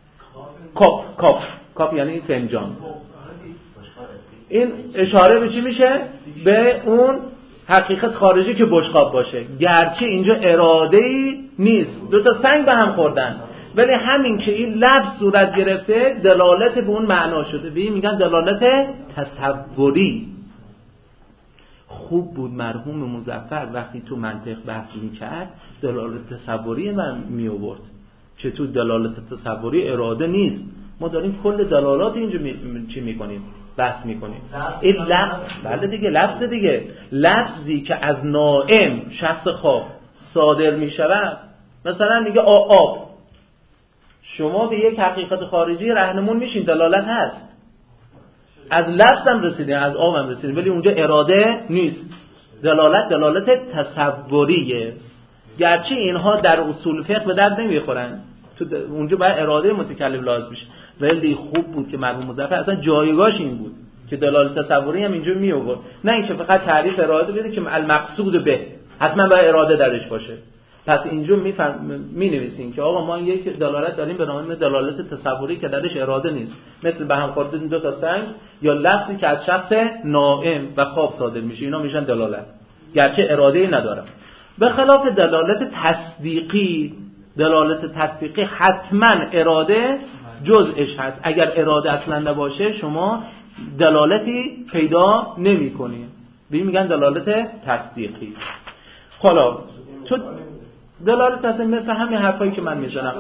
A: کپ یعنی فنجان. این اشاره به چی میشه؟ به اون حقیقت خارجی که بشقاب باشه، گرچه اینجا اراده‌ای نیست، 2 تا سنگ به هم خوردن، ولی همین که این لفظ صورت گرفته دلالت به اون معنا شده. به این میگن دلالت تصوری. خوب بود مرحوم مظفر وقتی تو منطق بحث میکرد دلالت تصوری من میآورد که تو دلالت تصوری اراده نیست. ما داریم کل دلالات اینجا چی میکنیم؟ بحث میکنیم. این لفظ بله دیگه، لفظ دیگه، لفظی که از نائم شخص خواب صادر میشود. مثلا میگه آب، شما به یک حقیقت خارجی رهنمون میشین، دلالت هست. از لفظ هم رسیدین، از آب هم رسیدین، ولی اونجا اراده نیست. دلالت تصوریه، گرچه اینها در اصول فقه به درد نمیخورن، تو اونجا باید اراده متکلم لازم میشه. ولی خوب بود که مرحوم مظفر اصلا جایگاهش این بود که دلالت تصوری هم اینجا می آورد، نه اینکه فقط تعریف اراده بده که المقصود به حتما باید اراده درش باشه. پس اینجا می نویسیم که آقا ما یک دلالت داریم به نام دلالت تصوری که درش اراده نیست، مثل به هم خوردن 2 تا سنگ یا لفظی که از شخص نائم و خواب صادر میشه، اینا میشن دلالت. گرچه اراده ندارم. به خلاف دلالت تصدیقی حتما اراده جزءش هست. اگر اراده اصلا نباشه شما دلالتی پیدا نمی کنید. به میگن دلالت تصدیقی. حالا تو دلالت تصدیقی مثل همین حرفایی که من میزنم،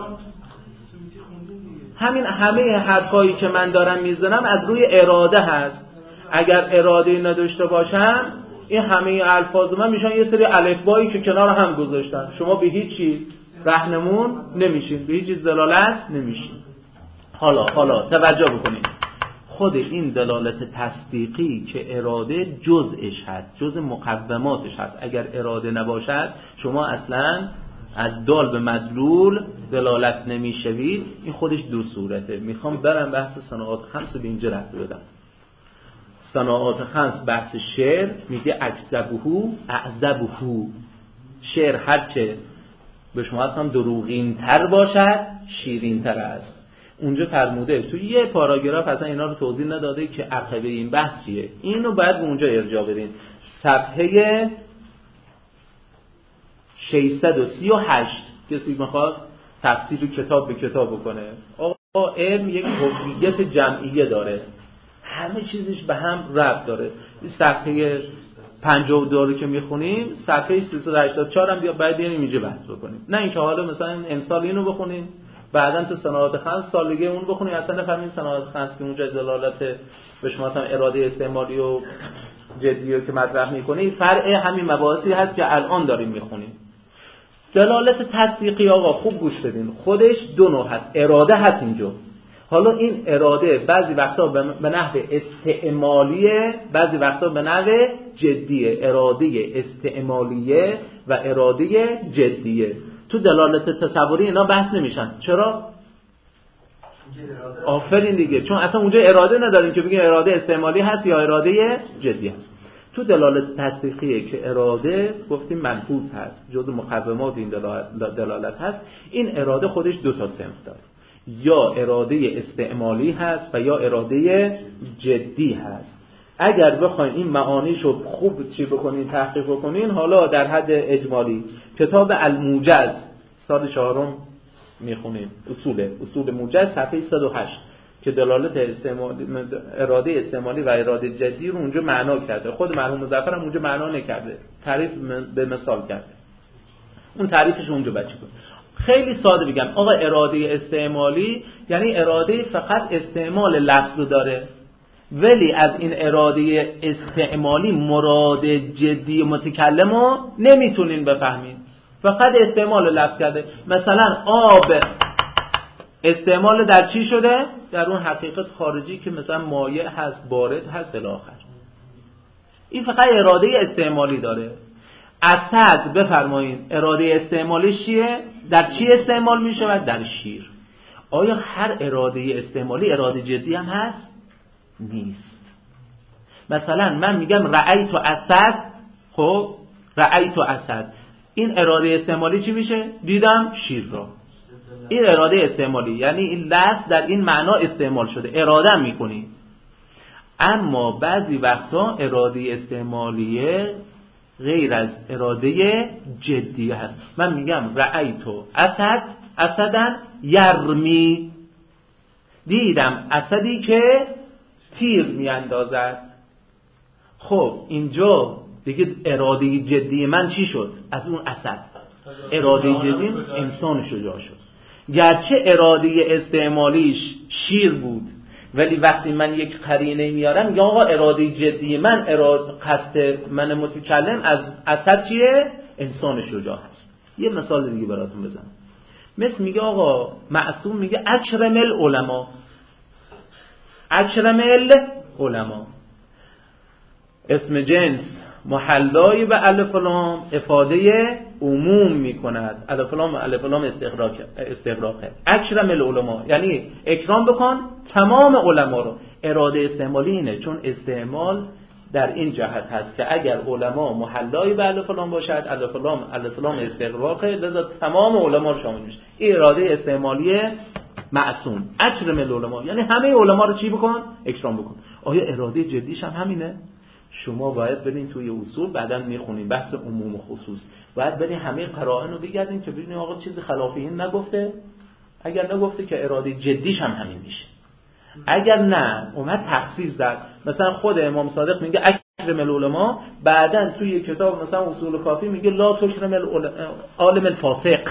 A: همه حرفایی که من دارم میزنم از روی اراده هست. اگر اراده نداشته باشم این همه الفاظ من میشن یه سری الفبایی که کنار هم گذاشتن. شما به هیچی راهنمون نمیشین، به هیچ چیز دلالت نمیشین. حالا توجه بکنید، خود این دلالت تصدیقی که اراده جزءش هست، جزء مقوماتش هست، اگر اراده نباشد شما اصلا از دال به مدلول دلالت نمیشوید. این خودش دو صورته. میخوام برم بحث صناعات خمس به اینجا رفت بدم. صناعات خمس بحث شعر میگه اعذبه. شعر هرچه به شما اصلا دروغین تر باشد شیرین تر است. اونجا فرموده تو یه پاراگراف اصلا اینا رو توضیح نداده که عقبه این بحث چیه. اینو باید به اونجا ارجاع بدین. صفحه 638 کسی میخواد تفسیر کتاب به کتاب بکنه. آقا علم یک هویت جمعیه داره، همه چیزش به هم ربط داره. این صفحه 52 رو که میخونیم صفحه 384 هم باید بیانیم اینجا بحث بکنیم. نه اینکه حالا مثلا امسال اینو بخونیم بعدن تو صناعات خمس سال دیگه اون بخونیم اصلا نفهمین صناعات خمس که اونجا دلالت به شما مثلا اراده استعمالی و جدی رو که مطرح میکنی فرع همین مباحثی هست که الان داریم میخونیم. دلالت تصدیقی آقا خوب گوش بدین، خودش دو نوع هست. اراده هست اینجا. حالا این اراده بعضی وقتا به نحو استعمالیه، بعضی وقتا به نحو جدیه. اراده استعمالیه و اراده جدیه. تو دلالت تصوری اینا بحث نمیشن. چرا؟ آفرین دیگه، چون اصلا اونجا اراده نداریم که بگیم اراده استعمالی هست یا اراده جدی هست. تو دلالت تصدیقیه که اراده گفتیم ملحوظ هست، جزء مقومات این دلالت هست. این اراده خودش دو تا صنف داره، یا اراده استعمالی هست و یا اراده جدی هست. اگر بخواین این معانیشو خوب چی بکنین تحقیق بکنین، حالا در حد اجمالی کتاب الموجز سال 4 میخونیم، اصول موجز صفحه 108 که دلالت اراده استعمالی و اراده جدی رو اونجا معنا کرده. خود مرحوم مظفر هم اونجا معنا نکرده، تعریف به مثال کرده. اون تعریفش اونجا بچه کن. خیلی ساده بگم آقا اراده استعمالی یعنی اراده فقط استعمال لفظ داره، ولی از این اراده استعمالی مراد جدی متکلم رو نمیتونین بفهمین، فقط استعمال لفظ کرده. مثلا آب استعمال در چی شده؟ در اون حقیقت خارجی که مثلا مایع هست، بارد هست الی آخر. این فقط اراده استعمالی داره. اسد بفرمایین اراده استعمالیش چیه؟ در چی استعمال می شود؟ در شیر. آیا هر اراده استعمالی اراده جدی هم هست؟ نیست. مثلا من میگم رأیت اسد، خب رأیت اسد، این اراده استعمالی چی میشه؟ دیدم شیر را. این اراده استعمالی یعنی این لفظ در این معنا استعمال شده، اراده میکنی. اما بعضی وقتا اراده استعمالیه غیر از اراده جدی هست. من میگم رأیتو اسدن یرمی، دیدم اسدی که تیر میاندازد. خب اینجا دیگه اراده جدی من چی شد؟ از اون اسد اراده جدی انسان شجاع شد. گرچه اراده استعمالیش شیر بود، ولی وقتی من یک قرینه میارم میگم آقا اراده جدی من، قصد من متکلم از اسد چیه؟ انسان شجاع هست. یه مثال دیگه براتون بزنم. مثل میگه آقا معصوم میگه اکرم العلماء، اکرم العلماء اسم جنس محلای به الف و لام افاده عموم میکند. الف و لام استغراقه. اکرم العلماء یعنی اکرام بکن تمام علما رو. اراده استعمالی اینه، چون استعمال در این جهت هست که اگر علما محلای به الف و لام باشد، الف و لام استغراقه، لذا تمام علما رو شامل میشه. این اراده استعمالی معصوم. اکرم العلماء یعنی همه علما رو چی بکن؟ اکرام بکن. آیا اراده جدیش هم همینه؟ شما باید برین توی اصول، بعداً میخونین بحث عموم و خصوص، باید برین همه قرائن رو بگردین که ببینید آقا چیزی خلافی این نگفته، اگر نگفته که اراده جدیش هم همین میشه. اگر نه اومد تخصیص داد، مثلا خود امام صادق میگه اکرم العلماء، بعداً توی کتاب مثلا اصول کافی میگه لا تکرم العالم الفاسق،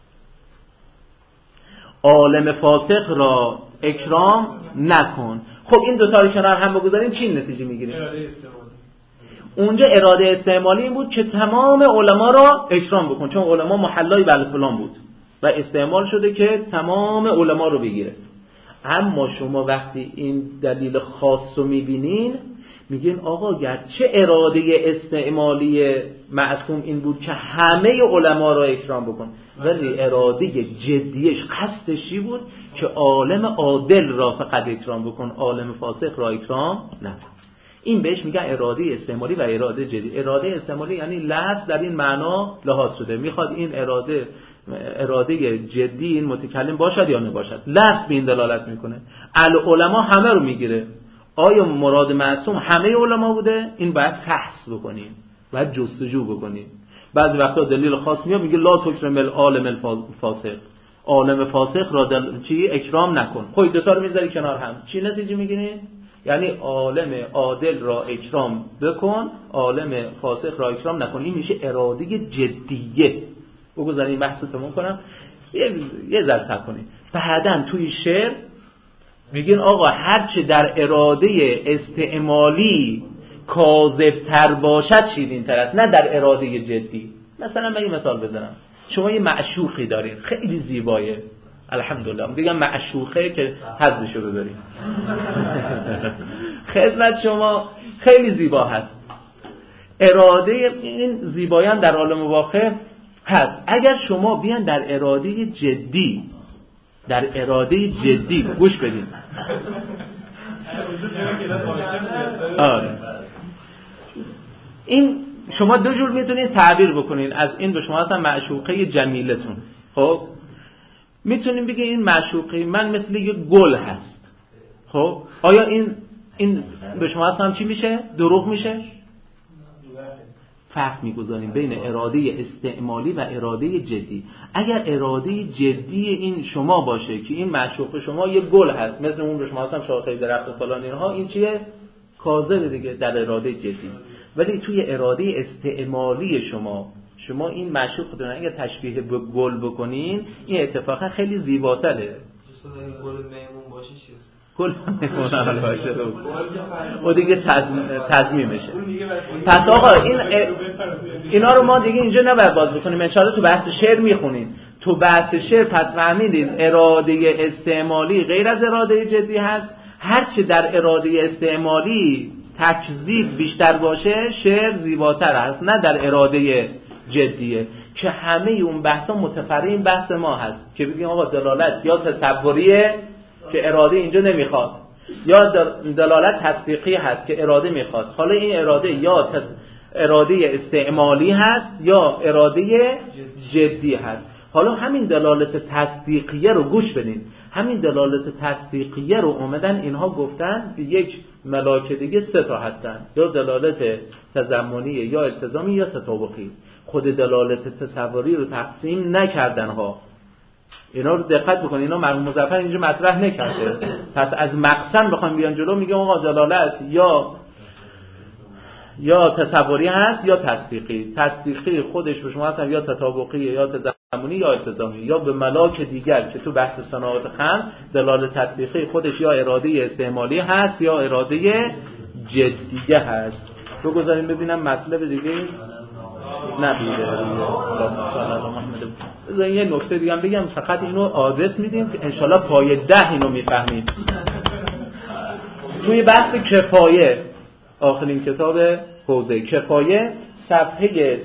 A: عالم فاسق را اکرام نکن. خب این دوتا رو کنار هم بگذاریم چی نتیجه میگیریم؟ اونجا اراده استعمالی این بود که تمام علما را اکرام بکن، چون علما محلای بل فلان بود و استعمال شده که تمام علما رو بگیره. اما شما وقتی این دلیل خاص رو میبینین میگین آقا گرچه اراده استعمالی معصوم این بود که همه علما را اکرام بکن، ولی اراده جدیش قصدش چی بود؟ که عالم عادل را فقط اکرام بکن، عالم فاسق را اکرام نکن. این بهش میگن اراده استعمالی و اراده جدی. اراده استعمالی یعنی لفظ در این معنا لحاظ شده، میخواد این اراده جدی این متکلم باشد یا نباشد، لفظ به این دلالت میکنه. العلماء همه رو میگیره، آیا مراد معصوم همه علما بوده؟ این باید فحص بکنیم، باید جستجو بکنیم. بعضی وقتا دلیل خاص میاد میگه لا تکرم العالم الفاسق، عالم فاسق را اکرام نکن. خب دو تا رو میذاری کنار هم، چی نتیجه میگیری؟ یعنی عالم عادل را اکرام بکن، عالم فاسق را اکرام نکن. این میشه اراده جدیه. بگذاریم بحث تموم کنم، یه ذره صبر کنید. بعدن توی شعر میگین آقا هرچه در اراده استعمالی کاذب‌تر باشد شیرین‌تر است، نه در اراده جدی. مثلا من یه مثال بزنم، شما یه معشوقی دارین خیلی زیبایه، الحمدلله میگم معشوقه که حظشو ببرین خدمت شما خیلی زیبا هست، اراده این زیبایان در عالم واقع هست. اگر شما بیان در اراده جدی گوش بدین، این شما دو جور میتونید تعبیر بکنین از این به شما هستن معشوقه جمیلتون. خب میتونیم بگین این معشوقه من مثل یک گل هست. خب آیا این به شما هستن چی میشه؟ دروغ میشه؟ فرق میگذاریم بین اراده استعمالی و اراده جدی. اگر اراده جدی این شما باشه که این معشوق شما یه گل هست، مثل اون به شما هستم شاخه درخت و فلان اینها، این چیه؟ کاذب دیگه در اراده جدی. ولی توی اراده استعمالی شما این معشوق دارن اگر تشبیه به گل بکنین، این اتفاقا خیلی زیباتره.
B: گل میمون باشه چی هست؟
A: گل میمون باشه و دیگه تضمین میشه. پس آقا اینا رو ما دیگه اینجا نباید باز بکنیم، ان شاءالله تو بحث شعر میخونیم. تو بحث شعر پس فهمیدین اراده استعمالی غیر از اراده جدی هست. هرچه در اراده استعمالی تکذیب بیشتر باشه شعر زیباتر هست، نه در اراده جدیه که همه اون بحثا متفرعین بحث ما هست که بگیم آقا دلالت یا تصوریه که اراده اینجا نمیخواد، یا دلالت تصدیقی هست که اراده میخواد. حالا این اراده یا اراده استعمالی هست یا اراده جدی هست. حالا همین دلالت تصدیقیه رو گوش بدین، همین دلالت تصدیقیه رو اومدن اینها گفتن به یک ملاک دیگه سه تا هستن، یا دلالت تضمنی یا التزامی یا تطابقی. خود دلالت تصوری رو تقسیم نکردن ها، اینا رو دقت بکنید، اینا مرحوم مظفر اینجا مطرح نکرده. پس از مقصد بخوام بیان جلو میگم آقا دلالت یا تصوری هست یا تصدیقی. تصدیقی خودش به شما هستن یا تطابقی یا تضمنی یا التزامی، یا به ملاک دیگر که تو بحث صناعات خمس دلالت تصدیقی خودش یا اراده استعمالی هست یا اراده جدیه هست. بگذاریم ببینم مطلب دیگه نبیده روی یه نکته دیگه هم بگم، فقط اینو آدرس میدیم که انشالله پای 10 اینو میفهمید. توی بحث کفایه آخرین کتاب حوزه کفایه صفحه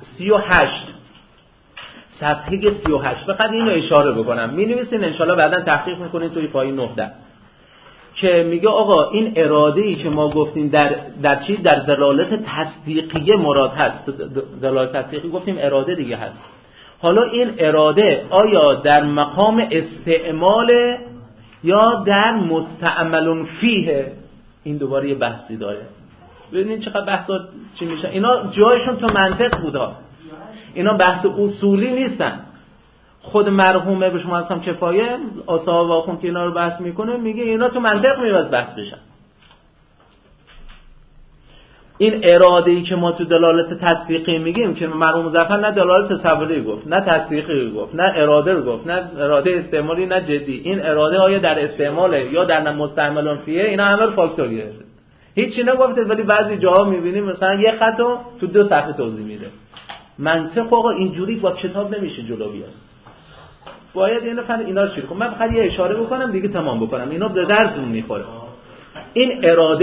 A: 38 فقط اینو اشاره بکنم، می‌نویسین انشالله بعداً تحقیق میکنین توی پای 19 که میگه آقا این اراده‌ای که ما گفتیم در چی؟ در دلالت تصدیقیه مراد هست. دلالت تصدیقی گفتیم اراده دیگه هست. حالا این اراده آیا در مقام استعمال یا در مستعمل فیه؟ این دوباره یه بحثی داره. ببینید چقدر بحثا چی میشه. اینا جایشون تو منطق بودا، اینا بحث اصولی نیستن. خود مرحومه به شما هم کفایه آصحاب آخوند که اینا رو بحث میکنه، میگه اینا تو منطق میواز بحث بشن. این اراده ای که ما تو دلالت تصدیقی میگیم که مرحوم مظفر نه دلالت تصوری گفت، نه تصدیقی گفت، نه اراده رو گفت، نه اراده استعمالی، نه جدی. این اراده آیا در استعماله یا در مستعملون فیه، اینا همه رو فاکتوریه، هیچی نگفته. ولی بعضی جاها میبینیم مثلا یه خطو تو 2 صفحه توضیح میده. منطق آقا اینجوری با کتاب نمیشه جلو بیاد، باید این فن اینا رو چیز کنم. من فقط یه اشاره بکنم دیگه تمام بکنم، اینا به دردتون میخوره. این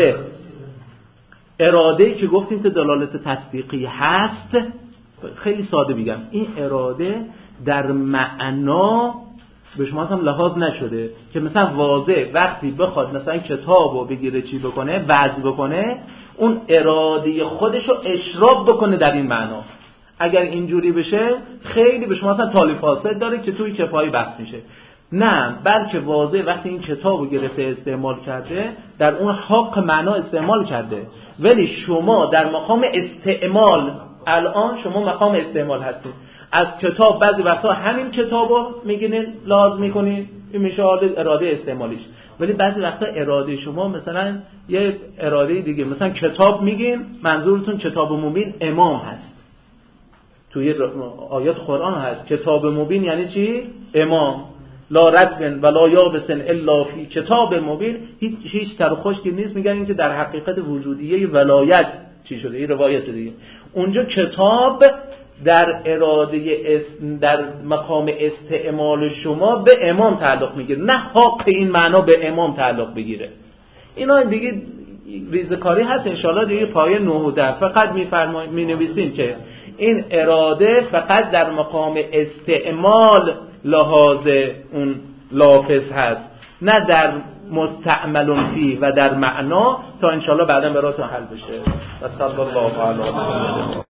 A: اراده‌ای که گفتیم که دلالت تصدیقی هست، خیلی ساده بگم، این اراده در معنا به شما هم لحاظ نشده که مثلا واضح وقتی بخواد مثلا کتابو بگیره چی بکنه، وضع بکنه، اون اراده خودشو اشراف بکنه در این معنا. اگر اینجوری بشه خیلی به شما مثلا تالیف حاصل داره که توی کفایی بحث میشه. نه، بلکه واضح وقتی این کتابو گرفته استعمال کرده در اون حق معنا استعمال کرده، ولی شما در مقام استعمال، الان شما مقام استعمال هستید از کتاب. بعضی وقتا همین کتابو میگینین لازم میکنین، این میشه اراده استعمالیش. ولی بعضی وقتا اراده شما مثلا یه اراده دیگه، مثلا کتاب میگین منظورتون کتاب مبین امام هست، توی آیات قرآن هست کتاب مبین یعنی چی؟ امام. لا رطب ولا یابس الا فی کتاب مبین. هیچ تر و خشکی نیست. میگن این که در حقیقت وجودیه ولایت چی شده، این روایت دیگه. اونجا کتاب در اراده در مقام استعمال شما به امام تعلق میگیره، نه حق این معنا به امام تعلق بگیره. اینا دیگه ریزکاری هست. انشالله دیگه پایه 9 و 10 فقط مینویسیم که این اراده فقط در مقام استعمال لحاظ اون لافظ هست، نه در مستعمل فی و در معنا، تا انشالله بعدا براتون حل بشه. و صلی الله علیه و